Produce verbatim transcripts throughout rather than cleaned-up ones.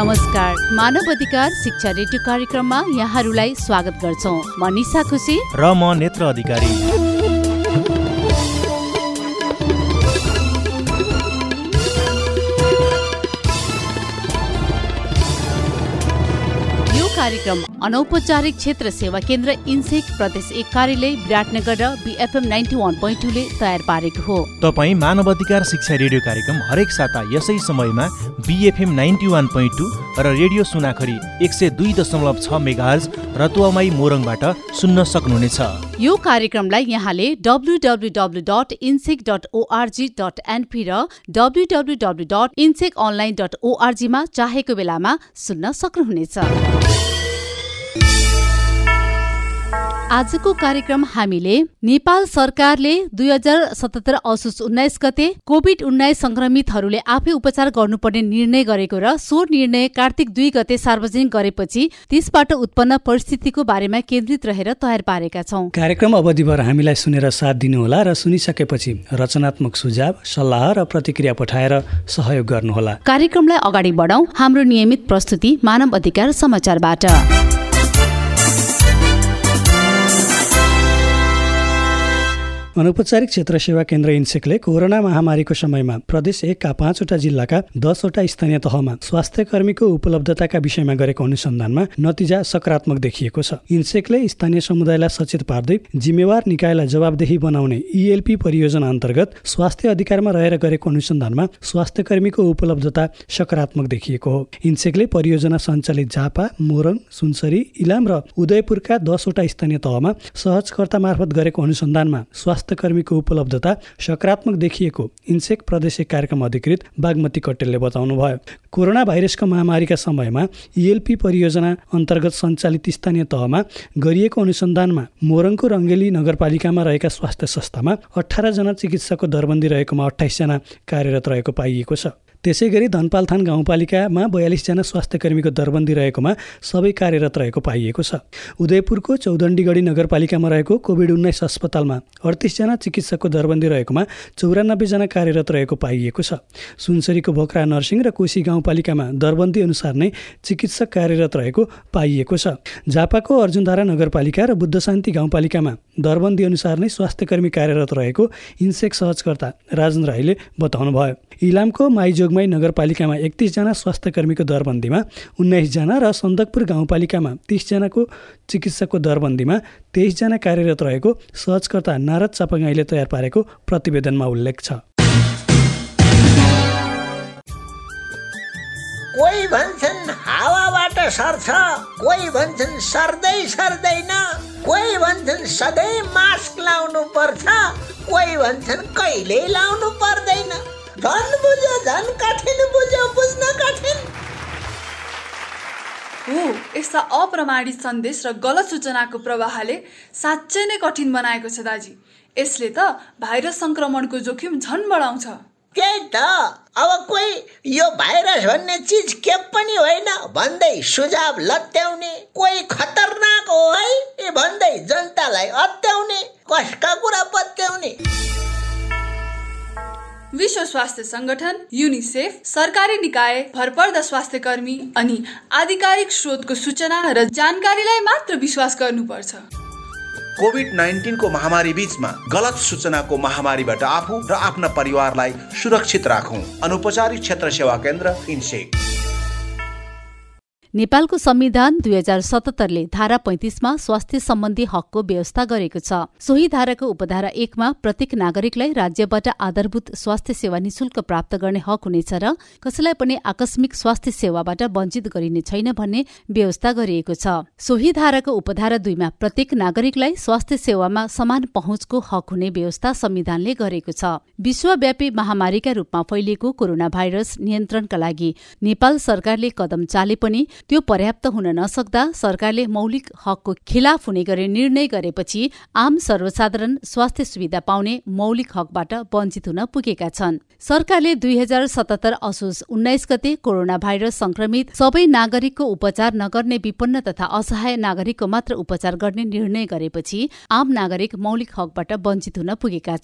नमस्कार, मानव अधिकार शिक्षा रेडियो कार्यक्रममा यहाँहरूलाई स्वागत गर्छौं। म निशा खुसी र म नेत्र अधिकारी। कार्यक्रम अनौपचारिक क्षेत्र सेवा केन्द्र इन्सेक प्रदेश एक कार्यालय विराटनगर र BFM ninety one point two ले तयार पारेको हो। तपाईँ मानव अधिकार शिक्षा रेडियो कार्यक्रम हरेक साता यसै समयमा BFM ninety one point two र रेडियो सुनाखरी एक सय दुई दशमलव छ मेगाहर्ज रतुवामाई मोरङबाट सुन्न सक्नुहुनेछ। यो कार्यक्रमलाई यहाँले W W W dot INSEC dot ORG dot NP र W W W dot INSEC online dot ORG मा चाहेको बेलामा सुन्न सक्नुहुनेछ। आजको कार्यक्रम हामीले नेपाल सरकारले दुई हजार सतहत्तर असोज उन्नाइस गते कोभिड उन्नाइस संक्रमितहरूले आफै उपचार गर्नुपर्ने निर्णय गरेको र सो निर्णय कार्तिक दुई गते सार्वजनिक गरेपछि त्यसबाट उत्पन्न परिस्थितिको बारेमा केन्द्रित रहेर तयार पारेका छौं। कार्यक्रम अवधिभर हामीलाई सुनेर साथ दिनुहोला र सुनिसकेपछि रचनात्मक सुझाव, सल्लाह र प्रतिक्रिया पठाएर सहयोग गर्नुहोला। कार्यक्रमलाई अगाडि बढाउँ हाम्रो नियमित प्रस्तुति मानव अधिकार समाचारबाट। अनौपचारिक क्षेत्र सेवा केन्द्र इन्सेकले कोरोना महामारीको समयमा प्रदेश एकका पाँचवटा जिल्लाका दसवटा स्थानीय तहमा स्वास्थ्य कर्मीको उपलब्धताका विषयमा गरेको अनुसन्धानमा नतिजा सकारात्मक देखिएको छ। इन्सेकले स्थानीय समुदायलाई सचेत पार्दै जिम्मेवार निकायलाई जवाबदेही बनाउने इएलपी परियोजना अन्तर्गत स्वास्थ्य अधिकारमा रहेर गरेको अनुसन्धानमा स्वास्थ्य कर्मीको उपलब्धता सकारात्मक देखिएको हो। इन्सेकले परियोजना सञ्चालित झापा, मोरङ, सुनसरी, इलाम र उदयपुरका दसवटा स्थानीय तहमा सहजकर्ता मार्फत गरेको अनुसन्धानमा स्वास्थ्य कर्मीको उपलब्धता सकारात्मक देखिएको इन्सेक प्रदेश कार्यक्रम अधिकृत बागमती कटेलले बताउनुभयो। कोरोना भाइरसको महामारीका समयमा इएलपी परियोजना अन्तर्गत सञ्चालित स्थानीय तहमा गरिएको अनुसन्धानमा मोरङको रङ्गेली नगरपालिकामा रहेका स्वास्थ्य संस्थामा अठार जना चिकित्सकको दरबन्दी रहेकोमा अठाइस जना कार्यरत रहेको पाइएको छ। त्यसै गरी धनपालथान गाउँपालिकामा बयालिस जना स्वास्थ्य कर्मीको दरबन्दी रहेकोमा सबै कार्यरत रहेको पाइएको छ। उदयपुरको चौदण्डीगढी नगरपालिकामा रहेको कोभिड उन्नाइस अस्पतालमा अडतिस जना चिकित्सकको दरबन्दी रहेकोमा चौरानब्बे जना कार्यरत रहेको पाइएको छ। सुनसरीको भोक्रा नर्सिङ र कोशी गाउँपालिकामा दरबन्दी अनुसार नै चिकित्सक कार्यरत रहेको पाइएको छ। झापाको अर्जुनधारा नगरपालिका र बुद्धशान्ति गाउँपालिकामा दरबन्दी अनुसार नै स्वास्थ्यकर्मी कार्यरत रहेको इन्सेक सहजकर्ता राजन राईले बताउनुभयो। इलामको माइजोगमाई नगरपालिकामा एकतीस जना स्वास्थ्यकर्मीको दरबन्दीमा उन्नाइस जना र सन्दकपुर गाउँपालिकामा तीस जनाको चिकित्सकको दरबन्दीमा तेइस जना कार्यरत रहेको सहजकर्ता नारद चापागाईले तयार पारेको प्रतिवेदनमा उल्लेख छ। कोही भन्छन् हावाबाट सर्छ, कोही भन्छन् सर्दै सर्दैन, कोही भन्छन् सधैँ मास्क लाउनु पर्छ, कोही भन्छन् कहिल्यै लाउनु पर्दैन। झन् बुझ्यो झन् कठिन बुझ्यो बुझ्न कठिन। हो, यस्ता अप्रमाणित सन्देश र गलत सूचनाको प्रवाहले साँच्चै नै कठिन बनाएको छ दाजी। यसले त भाइरस संक्रमणको जोखिम झन् बढाउँछ। त्यही त, अब कोही यो भाइरस भन्ने चिज के पनि होइन भन्दै सुझाव लत्याउने, कोही खतरनाक हो है भन्दै जनतालाई अत्याउने, कसका कुरा पत्याउने। विश्व स्वास्थ्य संगठन, युनिसेफ, सरकारी निकाय, भरपर्दा स्वास्थ्य कर्मी अनि आधिकारिक स्रोतको सूचना र जानकारीलाई मात्र विश्वास गर्नुपर्छ। कोभिड नाइन्टीन को महामारी बीचमा गलत सूचनाको महामारीबाट आफू र आफ्ना परिवारलाई सुरक्षित राखौं। अनौपचारिक क्षेत्र सेवा केन्द्र इन्सेक। नेपालको संविधान दुई हजार सतहत्तरले धारा पैंतिसमा स्वास्थ्य सम्बन्धी हकको व्यवस्था गरेको छ। सोही धाराको उपधारा एकमा प्रत्येक नागरिकलाई राज्यबाट आधारभूत स्वास्थ्य सेवा निशुल्क प्राप्त गर्ने हक हुनेछ र कसैलाई पनि आकस्मिक स्वास्थ्य सेवाबाट वञ्चित गरिने छैन भन्ने व्यवस्था गरिएको छ। सोही धाराको उपधारा दुईमा प्रत्येक नागरिकलाई स्वास्थ्य सेवामा समान पहुँचको हक हुने व्यवस्था संविधानले गरेको छ। विश्वव्यापी महामारीका रूपमा फैलिएको कोरोना भाइरस नियन्त्रणका लागि नेपाल सरकारले कदम चाले पनि त्यो पर्याप्त हुन नसक्दा सरकारले मौलिक हकको खिलाफ हुने गरी निर्णय गरेपछि आम सर्वसाधारण स्वास्थ्य सुविधा पाउने मौलिक हकबाट वञ्चित हुन पुगेका छन्। सरकारले दुई हजार सतहत्तर असोज उन्नाइस गते कोरोना भाइरस संक्रमित सबै नागरिकको उपचार नगर्ने विपन्न तथा असहाय नागरिकको मात्र उपचार गर्ने निर्णय गरेपछि आम नागरिक मौलिक हकबाट वञ्चित हुन पुगेका छन्।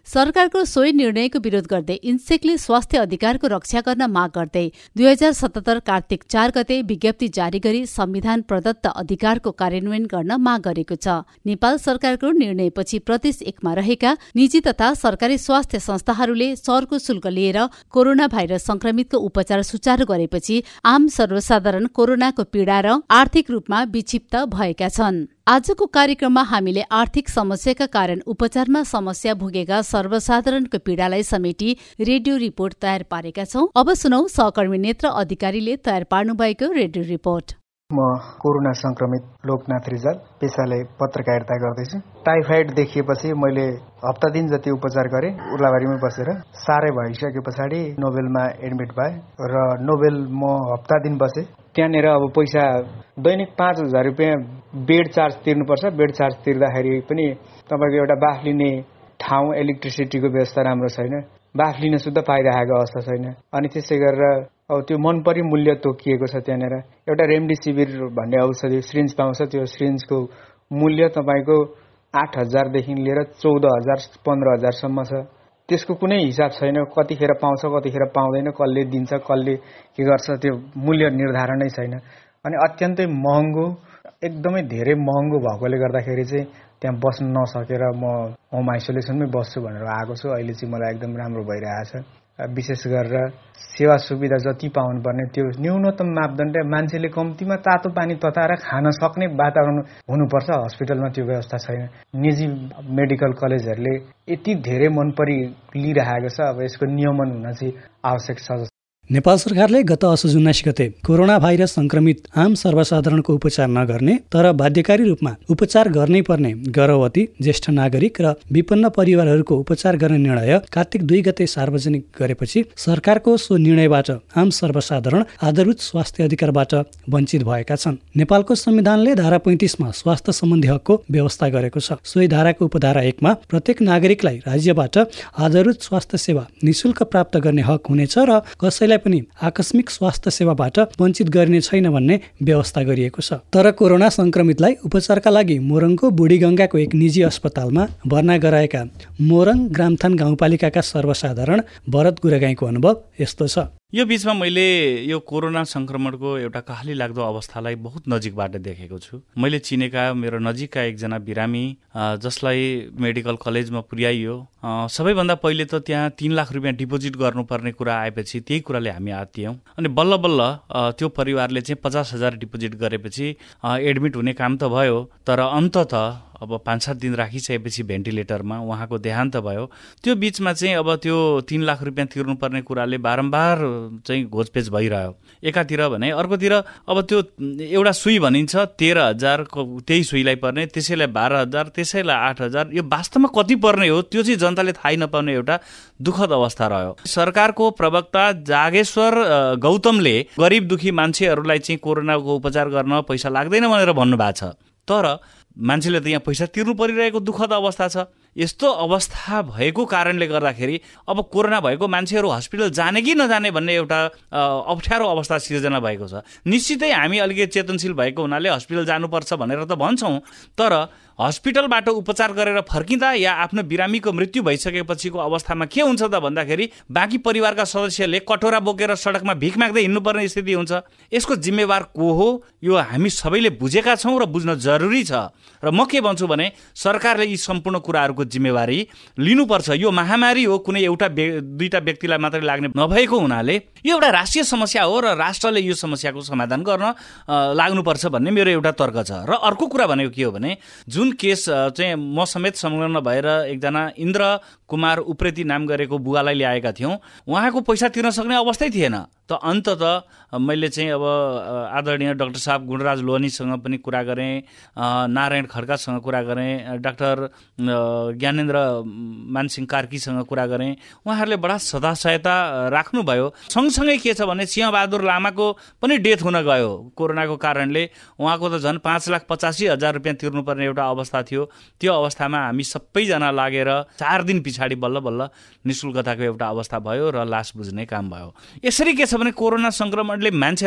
सरकारको सोही निर्णयको विरोध गर्दै इन्सेकले स्वास्थ्य अधिकारको रक्षा गर्न माग गर्दै दुई हजार सतहत्तर कार्तिक चार गते विज्ञप्ति जारी गरी संविधान प्रदत्त अधिकारको कार्यान्वयन गर्न माग गरेको छ। नेपाल सरकारको निर्णयपछि प्रदेश एकमा रहेका निजी तथा सरकारी स्वास्थ्य संस्थाहरूले सरको शुल्क लिएर कोरोना भाइरस संक्रमितको उपचार सुचारू गरेपछि आम सर्वसाधारण कोरोनाको पीडा र आर्थिक रूपमा विक्षिप्त भएका छन्। आजको कार्यक्रममा हामीले आर्थिक समस्याका कारण उपचारमा समस्या भोगेका सर्वसाधारणको पीडालाई समेटी रेडियो रिपोर्ट तयार पारेका छौं। अब सुनौ सहकर्मी नेत्र अधिकारीले तयार पार्नु भएको रेडियो रिपोर्ट। म कोरोना संक्रमित लोकनाथ रिजाल, पेसाले पत्रकारिता गर्दैछु। टाइफाइड देखिएपछि मैले हप्ता दिन जति उपचार गरेँ उर्लाबारीमै बसेर। साह्रै भइसके पछाडि नोबेलमा एडमिट भएँ र नोबेल म हप्ता दिन बसेँ। त्यहाँनिर अब पैसा दैनिक पाँच हजार रुपियाँ बेड चार्ज तिर्नुपर्छ। बेड चार्ज तिर्दाखेरि पनि तपाईँको एउटा बाफ लिने ठाउँ, इलेक्ट्रिसिटीको व्यवस्था राम्रो छैन, बाफ लिन शुद्ध पाइरहेको अवस्था छैन। अनि त्यसै गरेर अब त्यो मनपरी मूल्य तोकिएको छ। त्यहाँनिर एउटा रेमडेसिभिर भन्ने औषधि सिरिन्ज पाउँछ, त्यो सिरिन्जको मूल्य तपाईँको आठ हजारदेखि लिएर चौध हजार पन्ध्र हजारसम्म छ। त्यसको कुनै हिसाब छैन, कतिखेर पाउँछ कतिखेर पाउँदैन, कसले दिन्छ कसले के गर्छ, त्यो मूल्य निर्धारणै छैन। अनि अत्यन्तै महँगो, एकदमै धेरै महँगो भएकोले गर्दाखेरि चाहिँ त्यहाँ बस्न नसकेर म होम आइसोलेसनमै बस्छु भनेर आएको छु। अहिले चाहिँ मलाई एकदम राम्रो भइरहेछ। विशेष गरेर सेवा सुविधा जति पाउनुपर्ने त्यो न्यूनतम मापदण्ड, मान्छेले कम्तीमा तातो पानी तताएर खान सक्ने वातावरण हुनुपर्छ। हस्पिटलमा त्यो व्यवस्था छैन। निजी मेडिकल कलेजहरूले यति धेरै मनपरी लिइरहेको छ। अब यसको नियमन हुन चाहिँ आवश्यक छ। नेपाल सरकारले गत असोज उन्नाइस गते कोरोना भाइरस संक्रमित आम सर्वसाधारणको उपचार नगर्ने तर बाध्यकारी रूपमा उपचार गर्नै पर्ने गर्भवती, ज्येष्ठ नागरिक र विपन्न परिवारहरूको उपचार गर्ने निर्णय कार्तिक दुई गते सार्वजनिक गरेपछि सरकारको सो निर्णयबाट आम सर्वसाधारण आधारभूत स्वास्थ्य अधिकारबाट वञ्चित भएका छन्। नेपालको संविधानले धारा पैंतिसमा स्वास्थ्य सम्बन्धी हकको व्यवस्था गरेको छ। सोही धाराको उपधारा एकमा प्रत्येक नागरिकलाई राज्यबाट आधारभूत स्वास्थ्य सेवा निशुल्क प्राप्त गर्ने हक हुनेछ र कसैलाई पनि आकस्मिक स्वास्थ्य सेवाबाट वञ्चित गरिने छैन भन्ने व्यवस्था गरिएको छ। तर कोरोना संक्रमितलाई उपचारका लागि मोरङको बुढीगङ्गाको एक निजी अस्पतालमा भर्ना गराएका मोरङ ग्रामथान गाउँपालिकाका सर्वसाधारण भरत गुरागाईको अनुभव यस्तो छ। यो बीचमा मैले यो कोरोना संक्रमणको एउटा कहाली लाग्दो अवस्थालाई बहुत नजिकबाट देखेको छु। मैले चिनेका मेरो नजिकका एकजना बिरामी जसलाई मेडिकल कलेजमा पुर्याइयो, सबैभन्दा पहिले त त्यहाँ तीन लाख रुपियाँ डिपोजिट गर्नुपर्ने कुरा आएपछि त्यही कुराले हामी आत्तियौँ। अनि बल्ल बल्ल त्यो परिवारले चाहिँ पचास हजार डिपोजिट गरेपछि एडमिट हुने काम त भयो, तर अन्तत अब पाँच सात दिन राखिसकेपछि भेन्टिलेटरमा उहाँको देहान्त भयो। त्यो बिचमा चाहिँ अब त्यो तीन लाख रुपियाँ तिर्नुपर्ने कुराले बारम्बार चाहिँ घोचपेच भइरह्यो एकातिर भने, अर्कोतिर अब त्यो एउटा सुई भनिन्छ तेह्र हजार, त्यही सुईलाई पर्ने, त्यसैलाई बाह्र हजार, त्यसैलाई आठ हजार, यो वास्तवमा कति पर्ने हो त्यो चाहिँ जनताले थाहै नपाउने एउटा दुःखद अवस्था रह्यो। सरकारको प्रवक्ता जागेश्वर गौतमले गरिब दुखी मान्छेहरूलाई चाहिँ कोरोनाको उपचार गर्न पैसा लाग्दैन भनेर भन्नुभएको छ, तर मान्छेले त यहाँ पैसा तिर्नु परिरहेको दुःखद अवस्था छ। यस्तो अवस्था भएको कारणले गर्दाखेरि अब कोरोना भएको मान्छेहरू हस्पिटल जाने कि नजाने भन्ने एउटा अप्ठ्यारो अवस्था सिर्जना भएको छ। निश्चितै हामी अलिकति चेतनशील भएको हुनाले हस्पिटल जानुपर्छ भनेर त भन्छौँ, तर हस्पिटलबाट उपचार गरेर फर्किँदा या आफ्नो बिरामीको मृत्यु भइसकेपछिको अवस्थामा के हुन्छ त भन्दाखेरि बाँकी परिवारका सदस्यले कटोरा बोकेर सडकमा भिख माग्दै हिँड्नुपर्ने स्थिति हुन्छ। यसको जिम्मेवार को हो यो हामी सबैले बुझेका छौँ र बुझ्न जरुरी छ। र म के भन्छु भने सरकारले यी सम्पूर्ण कुराहरूको जिम्मेवारी लिनुपर्छ। यो महामारी हो, कुनै एउटा दुईटा व्यक्तिलाई मात्रै लाग्ने नभएको हुनाले यो एउटा राष्ट्रिय समस्या हो र राष्ट्रले यो समस्याको समाधान गर्न लाग्नुपर्छ भन्ने मेरो एउटा तर्क छ। र अर्को कुरा भनेको के हो भने जुन केस चाहिँ म समेत संलग्न भएर एकजना इन्द्र कुमार उप्रेती नाम गरेको बुवालाई ल्याएका थियौँ, उहाँको पैसा तिर्न सक्ने अवस्थै थिएन। त अन्तत मैले चाहिँ अब आदरणीय डाक्टर साहब गुणराज लोहनीसँग पनि कुरा गरेँ, नारायण खड्कासँग कुरा गरेँ, डाक्टर ज्ञानेन्द्र मानसिंह कार्कीसँग कुरा गरेँ। उहाँहरूले बडा सदा सहायता राख्नुभयो। सँगसँगै के छ भने सिंहबहादुर लामाको पनि डेथ हुन गयो कोरोनाको कारणले। उहाँको त झन् पाँच लाख पचासी हजार रुपियाँ तिर्नुपर्ने एउटा अवस्था थियो। त्यो अवस्थामा हामी सबैजना लागेर चार दिन पछाडि बल्ल बल्ल निशुल्कताको एउटा अवस्था भयो र लास बुझ्ने काम भयो। यसरी के छ भने कोरोना संक्रमणले मान्छेलाई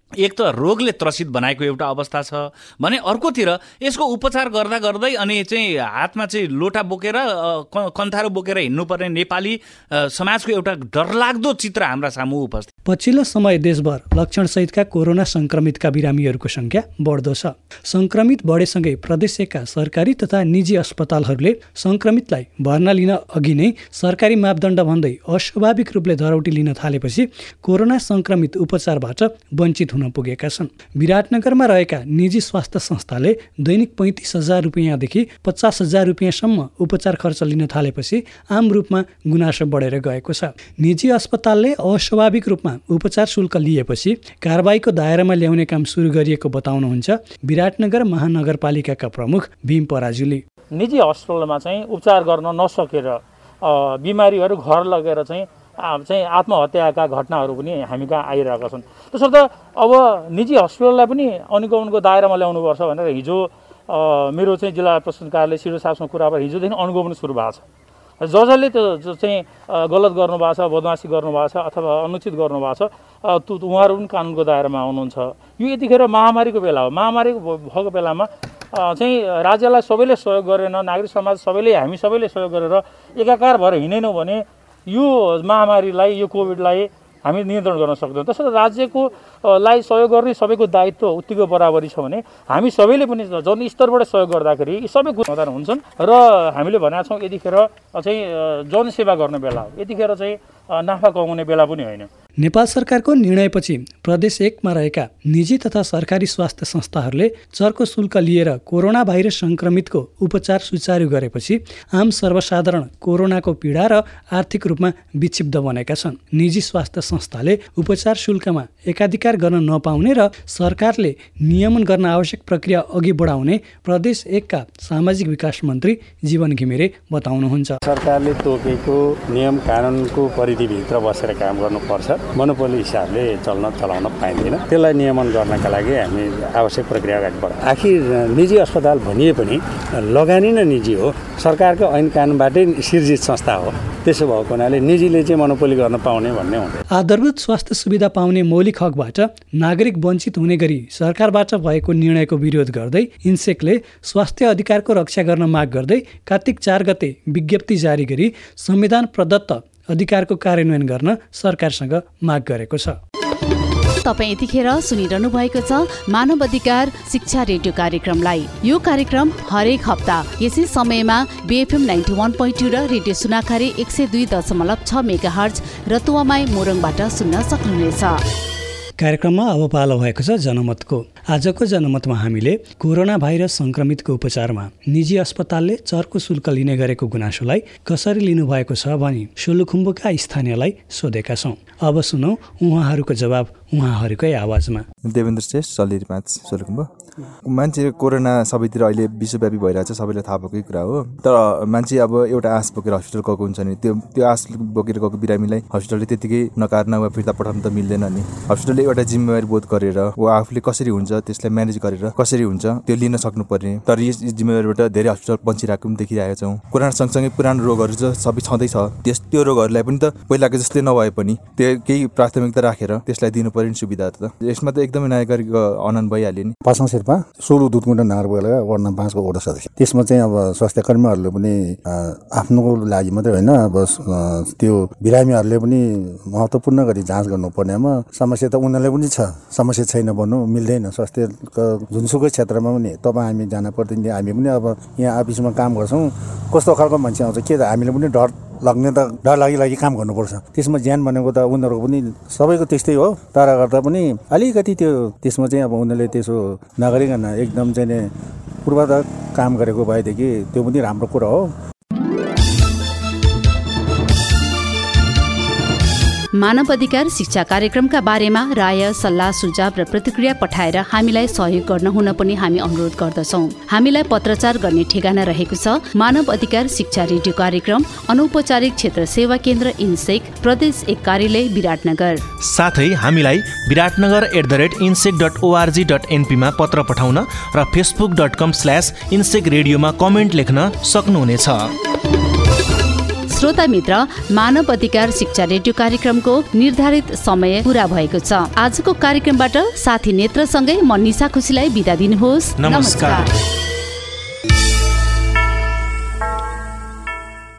एक त रोगले त्रसित बनाएको एउटा अवस्था छ भने अर्कोतिर यसको उपचार गर्दा गर्दै अनि चाहिँ हातमा चाहिँ लोटा बोकेर कन्थारो बोकेर हिँड्नुपर्ने नेपाली समाजको एउटा डरलाग्दो चित्र हाम्रा सामु उपस्थित। पछिल्लो समय देशभर लक्षणसहितका कोरोना संक्रमितका बिरामीहरूको संख्या बढ्दो छ। संक्रमित बढेसँगै प्रदेश एकका सरकारी तथा निजी अस्पतालहरूले संक्रमितलाई भर्ना लिन अघि नै सरकारी मापदण्ड भन्दै अस्वाभाविक रूपले धरौटी लिन थालेपछि कोरोना संक्रमित उपचारबाट वञ्चित हुन पुगेका छन्। विराटनगरमा रहेका निजी स्वास्थ्य संस्थाले दैनिक पैँतिस हजार रुपियाँदेखि पचास हजार रुपियाँसम्म उपचार खर्च लिन थालेपछि आम रूपमा गुनासो बढेर गएको छ। निजी अस्पतालले अस्वाभाविक रूपमा उपचार शुल्क लिएपछि कारबाहीको दायरामा ल्याउने काम सुरु गरिएको बताउनुहुन्छ विराटनगर महानगरपालिकाका प्रमुख भीम पराजुली। निजी हस्पिटलमा चाहिँ उपचार गर्न नसकेर बिमारीहरू घर लगेर चाहिँ चाहिँ आत्महत्याका घटनाहरू पनि हामी कहाँ आइरहेका छन्। त्यसर्थ अब निजी हस्पिटललाई पनि अनुगमनको दायरामा ल्याउनुपर्छ भनेर हिजो मेरो चाहिँ जिल्ला प्रशासन कार्यालय सिडो साहबसँग कुरा भएर हिजोदेखि अनुगमन सुरु भएको छ। ज जसले त्यो चाहिँ गलत गर्नुभएको छ, बदमासी गर्नुभएको छ अथवा अनुचित गर्नुभएको छ त्यो उहाँहरू पनि कानुनको दायरामा आउनुहुन्छ। यो यतिखेर महामारीको बेला हो। महामारी भएको बेलामा चाहिँ राज्यलाई सबैले सहयोग गरेन, नागरिक समाज सबैले हामी सबैले सहयोग गरेर एकाकार भएर हिँडेनौँ भने यो महामारीलाई यो कोभिडलाई हामी नियन्त्रण गर्न सक्दैनौँ। त्यसर्थ राज्यको लाई सहयोग गर्ने सबैको दायित्व उत्तिको बराबरी छ भने हामी सबैले पनि जनस्तरबाट सहयोग गर्दाखेरि यी सबै समाधान हुन्छन् र हामीले भनेका छौँ यतिखेर चाहिँ जनसेवा गर्ने बेला हो, यतिखेर चाहिँ नाफा कमाउने बेला पनि होइन। नेपाल सरकारको निर्णयपछि प्रदेश एकमा रहेका निजी तथा सरकारी स्वास्थ्य संस्थाहरूले चर्को शुल्क लिएर कोरोना भाइरस संक्रमितको उपचार सुचारू गरेपछि आम सर्वसाधारण कोरोनाको पीडा र आर्थिक रूपमा विक्षिप्त बनेका छन्। निजी स्वास्थ्य संस्थाले उपचार शुल्कमा एकाधिकार गर्न नपाउने र सरकारले नियमन गर्न आवश्यक प्रक्रिया अघि बढाउने प्रदेश एकका सामाजिक विकास मन्त्री जीवन घिमिरे बताउनुहुन्छ। सरकारले तोकेको नियम कानुनको परिधिभित्र बसेर काम गर्नुपर्छ। मोनोपोली हिसाबले चल्न चलाउन पाइँदैन। त्यसलाई नियमन गर्नका लागि हामी आवश्यक प्रक्रिया अगाडि बढाउँ। आखिर निजी अस्पताल भनिए पनि लगानी नै निजी हो, सरकारको ऐन कानुनबाटै सिर्जित संस्था हो। त्यसो भएको हुनाले निजीले चाहिँ मोनोपोली गर्न पाउने भन्ने हुँदैन। आधारभूत स्वास्थ्य सुविधा पाउने मौलिक हकबाट नागरिक वञ्चित हुने गरी सरकारबाट भएको निर्णयको विरोध गर्दै इन्सेकले स्वास्थ्य अधिकारको रक्षा गर्न माग गर्दै कार्तिक चार गते विज्ञप्ति जारी गरी संविधान प्रदत्त अधिकारको कार्यान्वयन गर्न सरकारसँग माग गरेको छ। तपाईँ यतिखेर सुनिरहनु भएको छ मानव अधिकार शिक्षा रेडियो कार्यक्रमलाई। यो कार्यक्रम हरेक हप्ता यसै समयमा BFM ninety one point two र रेडियो सुनाखारी एक सय दुई दशमलव छ मेगा हर्ज रतुवामाई मोरङबाट सुन्न सक्नुहुनेछ। कार्यक्रममा अब पालो भएको छ जनमतको। आजको जनमतमा हामीले कोरोना भाइरस संक्रमितको उपचारमा निजी अस्पतालले चर्को शुल्क लिने गरेको गुनासोलाई कसरी लिनुभएको छ भनी सोलुखुम्बुका स्थानीयलाई सोधेका छौँ। अब सुनौ उहाँहरूको जवाब उहाँहरूकै आवाजमा। देवेन्द्र श्रेष्ठ सल्लेरी पाँच सोलुखुम्बु। मान्छे कोरोना सबैतिर अहिले विश्वव्यापी भइरहेको छ, सबैलाई थाहा भएकै कुरा हो। तर मान्छे अब एउटा आश बोकेर हस्पिटल गएको हुन्छ नि, त्यो त्यो आश बोकेर गएको बिरामीलाई हस्पिटलले त्यतिकै नकार्न वा फिर्ता पठाउन त मिल्दैन नि। हस्पिटलले एउटा जिम्मेवारी बोध गरेर वा आफूले कसरी हुन्छ त्यसलाई म्यानेज गरेर कसरी हुन्छ त्यो लिन सक्नुपर्ने। तर यस जिम्मेवारीबाट धेरै हस्पिटल बन्छिरहेको पनि देखिरहेका छौँ। कोरोना सँगसँगै पुरानो रोगहरू चाहिँ सबै छँदैछ। त्यस त्यो रोगहरूलाई पनि त पहिलाको जस्तै नभए पनि त्यो केही प्राथमिकता राखेर त्यसलाई दिनुपर्ने सुविधा त यसमा त एकदमै नागरिकको अनन भइहाल्यो नि। पासाङ शेर्पा सोलु दुधकुण्ड नगरपालिका वार्ड नम्बर पाँचको वडा सदस्य। त्यसमा चाहिँ अब स्वास्थ्य कर्मीहरूले पनि आफ्नो लागि मात्रै होइन, अब त्यो बिरामीहरूले पनि महत्त्वपूर्ण गरी जाँच गर्नुपर्नेमा समस्या त उनीहरूले पनि छ। समस्या छैन भन्नु मिल्दैन। स्वास्थ्यको जुनसुकै क्षेत्रमा पनि तपाईँ हामी जान पर्दैन। हामी पनि अब यहाँ अफिसमा काम गर्छौँ, कस्तो खालको मान्छे आउँछ के त हामीले पनि डर लाग्ने त डर लागि लागि काम गर्नुपर्छ। त्यसमा ज्यान भनेको त उनीहरूको पनि सबैको त्यस्तै हो। तर गर्दा पनि अलिकति त्यो त्यसमा चाहिँ अब उनीहरूले त्यसो नगरिकन एकदम चाहिँ पूर्वाधार काम गरेको भएदेखि त्यो पनि राम्रो कुरा हो। मानव अधिकार शिक्षा कार्यक्रमका बारेमा राय, सल्लाह, सुझाव र प्रतिक्रिया पठाएर हामीलाई सहयोग गर्न हुन पनि हामी अनुरोध गर्दछौँ। हामीलाई पत्रचार गर्ने ठेगाना रहेको छ मानव अधिकार शिक्षा रेडियो कार्यक्रम, अनौपचारिक क्षेत्र सेवा केन्द्र इन्सेक, प्रदेश एक कार्यालय विराटनगर। साथै हामीलाई Biratnagar at the rate INSEC dot ORG dot एनपीमा पत्र पठाउन र Facebook dot com slash INSEC रेडियोमा कमेन्ट लेख्न सक्नुहुनेछ। श्रोता मित्र, मानव अधिकार शिक्षा रेडियो कार्यक्रमको निर्धारित समय पूरा भएको छ। आजको कार्यक्रमबाट साथी नेत्रसँगै म निशा खुसीलाई बिदा दिनुहोस्। नमस्कार।